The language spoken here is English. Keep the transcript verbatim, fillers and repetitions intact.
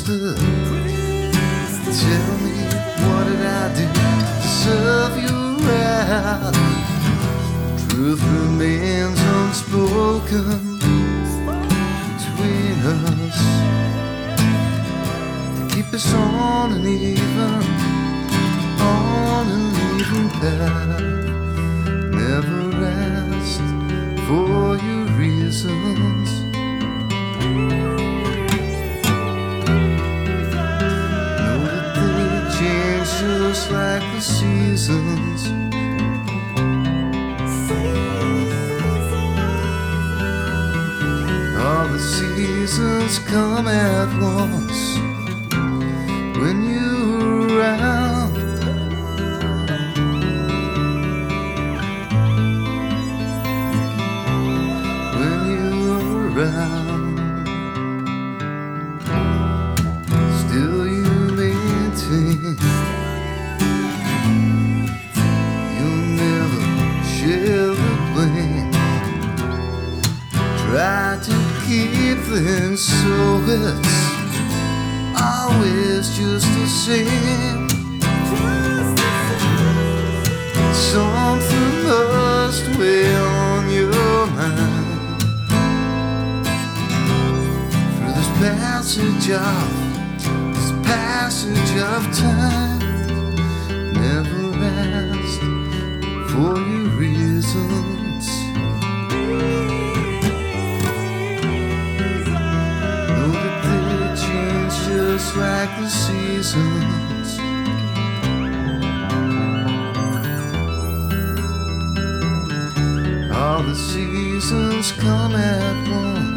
Christopher, tell me, what did I do to serve you right? Truth remains unspoken between us. Keep us on an even, on an even path. Never asked for your reasons. Know that they change just like the seasons. All the seasons come at once when you're around. When you're around, still you maintain you'll never share the blame. Try to keep things so it's always just the same. Something must weigh on your mind through this passage of this passage of time. Never asked for your reasons. Know that they change just like the seasons. All the seasons come at once